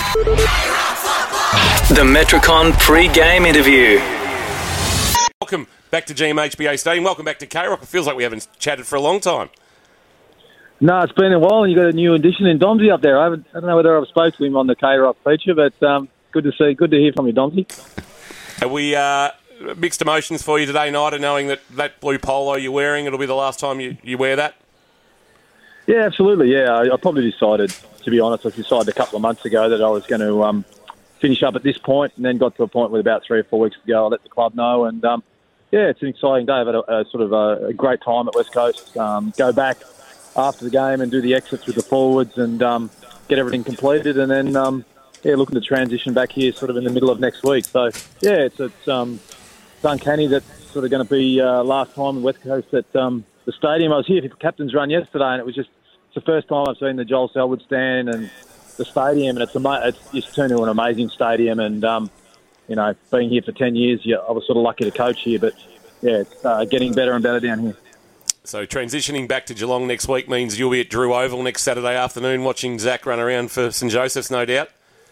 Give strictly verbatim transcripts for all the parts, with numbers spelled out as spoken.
The Metricon pre-game interview. Welcome back to G M H B A Stadium. Welcome back to K-Rock. It feels like we haven't chatted for a long time. No, it's been a while, and you got a new addition in Domsey up there. I, haven't, I don't know whether I've spoke to him on the K-Rock feature, but um, good to see, good to hear from you, Domsey. Are we uh, mixed emotions for you today, Nida, knowing that that blue polo you're wearing, it'll be the last time you, you wear that? Yeah, absolutely. Yeah, I, I probably decided, to be honest, I decided a couple of months ago that I was going to um, finish up at this point, and then got to a point with about three or four weeks ago, I let the club know, and um, yeah, it's an exciting day. I've had a, a sort of a, a great time at West Coast. Um, go back after the game and do the exits with the forwards and um, get everything completed, and then um, yeah, looking to transition back here sort of in the middle of next week. So yeah, it's it's, um, it's uncanny that it's sort of going to be uh, last time in West Coast at um, the stadium. I was here for the captain's run yesterday, and it was just it's the first time I've seen the Joel Selwood stand and the stadium, and it's ama- it's just turned into an amazing stadium. And um, you know, being here for ten years, yeah, I was sort of lucky to coach here, but yeah, it's uh, getting better and better down here. So transitioning back to Geelong next week means you'll be at Drew Oval next Saturday afternoon watching Zach run around for St Joseph's, no doubt.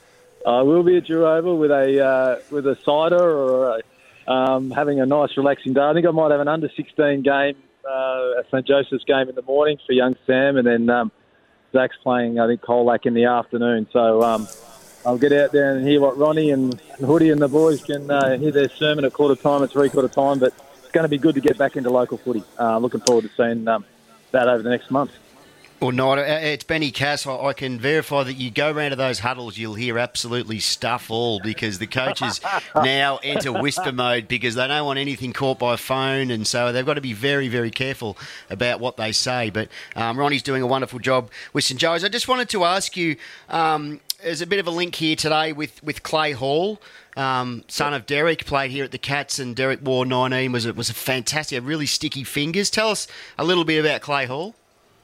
I will be at Drew Oval with a uh, with a cider or a, um, having a nice relaxing day. I think I might have an under sixteen game, uh, a St Joseph's game in the morning for young Sam, and then um, Zach's playing, I think, Colac in the afternoon. So um, I'll get out there and hear what Ronnie and Hoodie and the boys can uh, hear their sermon at quarter time and three quarter time, but it's going to be good to get back into local footy. Uh, looking forward to seeing um, that over the next month. Well, Nida, it's Benny Cass. I can verify that you go round to those huddles, you'll hear absolutely stuff all because the coaches now enter whisper mode because they don't want anything caught by phone, and so they've got to be very, very careful about what they say. But um, Ronnie's doing a wonderful job with St Joe's. I just wanted to ask you, um, there's a bit of a link here today with, with Clay Hall. Um, son of Derek, played here at the Cats, and Derek wore nineteen, was a, was a fantastic, really sticky fingers. Tell us a little bit about Clay Hall.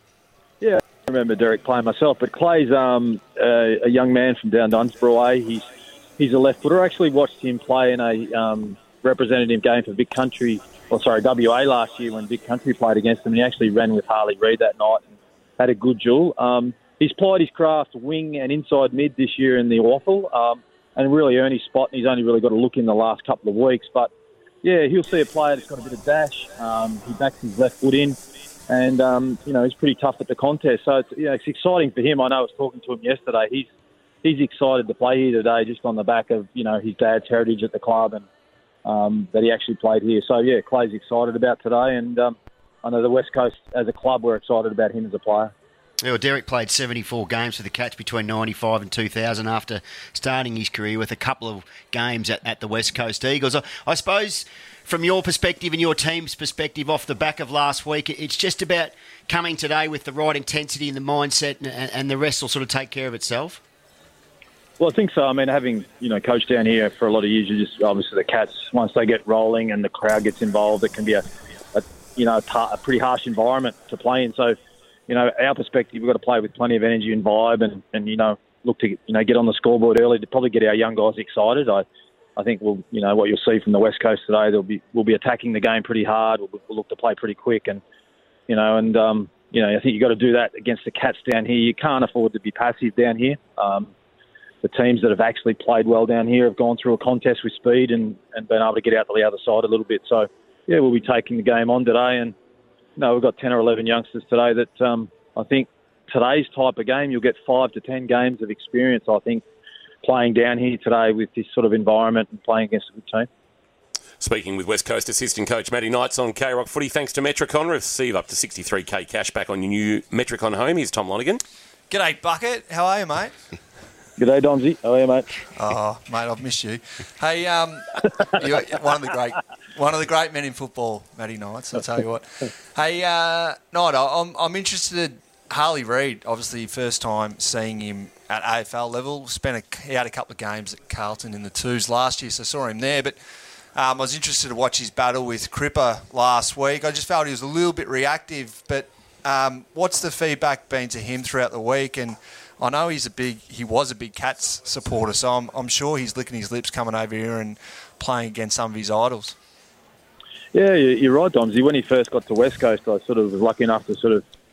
Yeah, I remember Derek playing myself, but Clay's um, uh, a young man from down Dunsborough way. He's he's a left footer. I actually watched him play in a um, representative game for Big Country, or sorry, W A last year when Big Country played against him. And he actually ran with Harley Reid that night and had a good duel. Um, he's plied his craft wing and inside mid this year in the Waffle, um, and really earned his spot. And he's only really got a look in the last couple of weeks, but yeah, he'll see a player that's got a bit of dash. Um, he backs his left foot in. And, um, you know, he's pretty tough at the contest. So, it's, you know, it's exciting for him. I know I was talking to him yesterday. He's he's excited to play here today just on the back of, you know, his dad's heritage at the club and um, that he actually played here. So, yeah, Clay's excited about today. And um, I know the West Coast, as a club, we're excited about him as a player. Well, Derek played seventy-four games for the Cats between ninety-five and two thousand after starting his career with a couple of games at, at the West Coast Eagles. I, I suppose from your perspective and your team's perspective off the back of last week, it's just about coming today with the right intensity and the mindset, and, and the rest will sort of take care of itself? Well, I think so. I mean, having, you know, coached down here for a lot of years, you just, obviously the Cats, once they get rolling and the crowd gets involved, it can be a, a you know, a, ta- a pretty harsh environment to play in. So, you know, our perspective, we've got to play with plenty of energy and vibe and, and you know, look to, you know, get on the scoreboard early to probably get our young guys excited. I I think we'll, you know, what you'll see from the West Coast today, they'll be, we'll be attacking the game pretty hard. We'll, we'll look to play pretty quick, and you know, and um, you know, I think you've got to do that against the Cats down here. You can't afford to be passive down here. Um, the teams that have actually played well down here have gone through a contest with speed and, and been able to get out to the other side a little bit. So yeah, we'll be taking the game on today, and you know, we've got ten or eleven youngsters today that um, I think today's type of game, you'll get five to ten games of experience, I think, playing down here today with this sort of environment and playing against a good team. Speaking with West Coast assistant coach Matty Knights on K-Rock Footy, thanks to Metricon. Receive up to sixty-three K cash back on your new Metricon home. Here's Tom Lonigan. G'day, Bucket. How are you, mate? G'day, Domsey. How are you, mate? Oh, mate, I've missed you. Hey, um, you're one of the great, one of the great men in football, Matty Knights. I'll tell you what. Hey, uh, Knight, I'm I'm interested. Harley Reid, obviously, first time seeing him at A F L level. Spent a, he had a couple of games at Carlton in the twos last year, so saw him there. But um, I was interested to watch his battle with Cripper last week. I just felt he was a little bit reactive. But um, what's the feedback been to him throughout the week? And I know he's a big, he was a big Cats supporter, so I'm, I'm sure he's licking his lips coming over here and playing against some of his idols. Yeah, you're right, Domsey. When he first got to West Coast, I sort of was lucky enough to sort of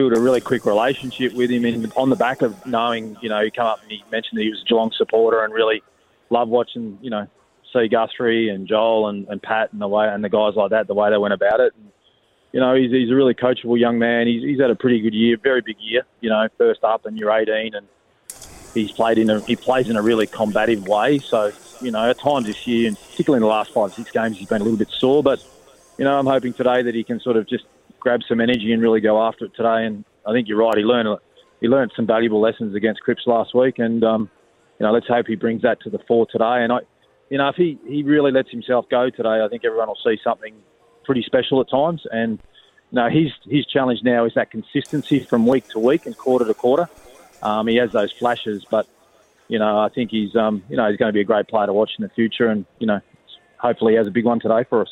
built a really quick relationship with him in, on the back of knowing, you know, he come up and he mentioned that he was a Geelong supporter and really loved watching, you know, see Guthrie and Joel and, and Pat and the way and the guys like that, the way they went about it. And, you know, he's, he's a really coachable young man. He's, he's had a pretty good year, very big year, you know, first up and you're eighteen and he's played in a, he plays in a really combative way. So, you know, at times this year, and particularly in the last five, six games, he's been a little bit sore. But, you know, I'm hoping today that he can sort of just grab some energy and really go after it today. And I think you're right. He learned he learned some valuable lessons against Cripps last week. And, um, you know, let's hope he brings that to the fore today. And, I, you know, if he, he really lets himself go today, I think everyone will see something pretty special at times. And, you know, his, his challenge now is that consistency from week to week and quarter to quarter. Um, he has those flashes, but, you know, I think he's, um, you know, he's going to be a great player to watch in the future. And, you know, hopefully he has a big one today for us.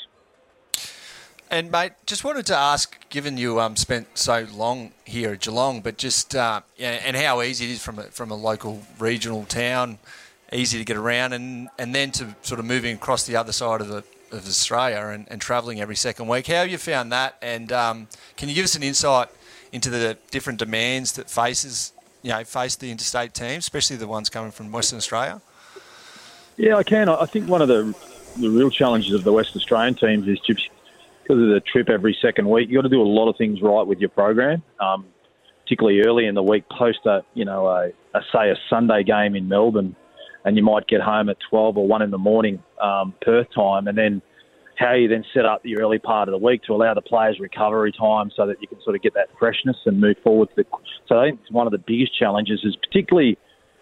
And, mate, just wanted to ask, given you um, spent so long here at Geelong, but just uh, yeah, and how easy it is from a, from a local regional town, easy to get around, and, and then to sort of moving across the other side of the of Australia and, and travelling every second week. How have you found that? And um, can you give us an insight into the different demands that faces you know face the interstate teams, especially the ones coming from Western Australia? Yeah, I can. I think one of the the real challenges of the West Australian teams is just because of the trip every second week. You've got to do a lot of things right with your program, um, particularly early in the week, post a, you know, a, a, say a Sunday game in Melbourne, and you might get home at twelve or one in the morning, um, Perth time, and then how you then set up the early part of the week to allow the players recovery time so that you can sort of get that freshness and move forward. To the, so I think one of the biggest challenges is particularly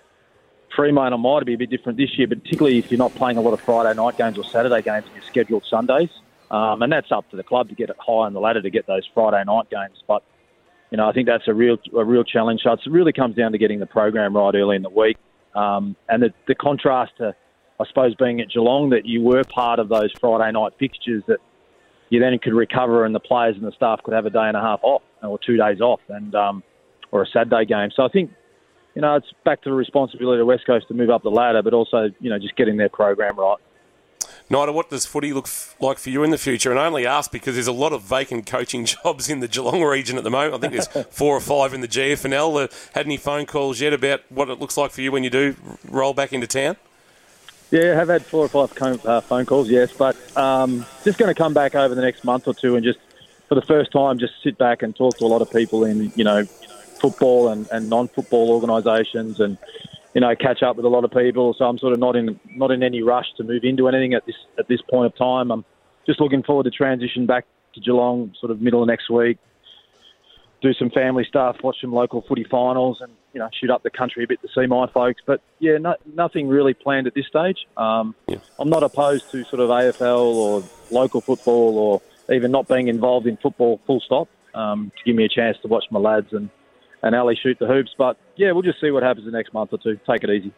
Fremantle might be a bit different this year, but particularly if you're not playing a lot of Friday night games or Saturday games and you're scheduled Sundays. Um, and that's up to the club to get it high on the ladder to get those Friday night games. But, you know, I think that's a real a real challenge. So it really comes down to getting the program right early in the week. Um, and the, the contrast to, I suppose, being at Geelong, that you were part of those Friday night fixtures that you then could recover and the players and the staff could have a day and a half off or two days off and um, or a Saturday game. So I think, you know, it's back to the responsibility of West Coast to move up the ladder, but also, you know, just getting their program right. Nida, what does footy look f- like for you in the future? And I only ask because there's a lot of vacant coaching jobs in the Geelong region at the moment. I think there's four or five in the G F N L. Uh, had any phone calls yet about what it looks like for you when you do roll back into town? Yeah, I have had four or five com- uh, phone calls, yes. But um, just going to come back over the next month or two and just, for the first time, just sit back and talk to a lot of people in, you know, football and, and non-football organisations and, you know, catch up with a lot of people. So I'm sort of not in not in any rush to move into anything at this at this point of time. I'm just looking forward to transition back to Geelong sort of middle of next week, do some family stuff, watch some local footy finals and, you know, shoot up the country a bit to see my folks. But, yeah, no, nothing really planned at this stage. Um, yeah. I'm not opposed to sort of A F L or local football or even not being involved in football full stop um, to give me a chance to watch my lads and, and Ali shoot the hoops. But, yeah, we'll just see what happens the next month or two. Take it easy.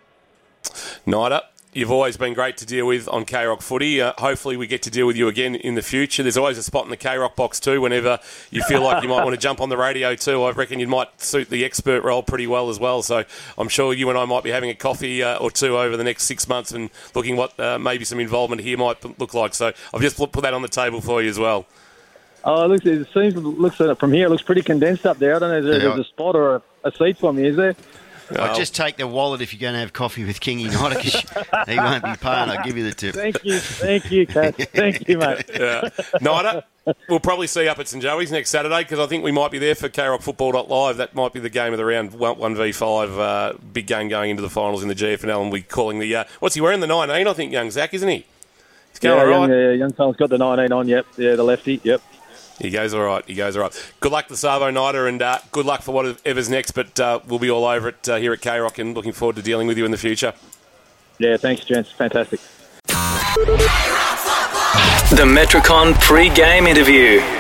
Nida, you've always been great to deal with on K-Rock Footy. Uh, hopefully we get to deal with you again in the future. There's always a spot in the K-Rock box too whenever you feel like you might want to jump on the radio too. I reckon you might suit the expert role pretty well as well. So I'm sure you and I might be having a coffee uh, or two over the next six months and looking what uh, maybe some involvement here might look like. So I've just put that on the table for you as well. Oh, it looks. It seems looks from here. It looks pretty condensed up there. I don't know if there's, Yeah. there's a spot or a, a seat for me. Is there? I'll just take the wallet if you're going to have coffee with Kingy Nida because he won't be paying. I'll give you the tip. Thank you, thank you, Kat. Thank you, mate. Yeah. Nida, we'll probably see you up at St Joey's next Saturday because I think we might be there for K Rock Football Live. That might be the game of the round, one v five, uh, big game going into the finals in the G F N L, and we're calling the uh, what's he wearing, the nineteen? I think young Zach, isn't he? He's going Yeah, all right. young, uh, young fella's got the nineteen on. Yep, yeah, the lefty. Yep. He goes all right. He goes all right. Good luck to Savo, Nida, and uh, good luck for whatever's next. But uh, we'll be all over it uh, here at K Rock, and looking forward to dealing with you in the future. Yeah, thanks, gents. Fantastic. The Metricon pre-game interview.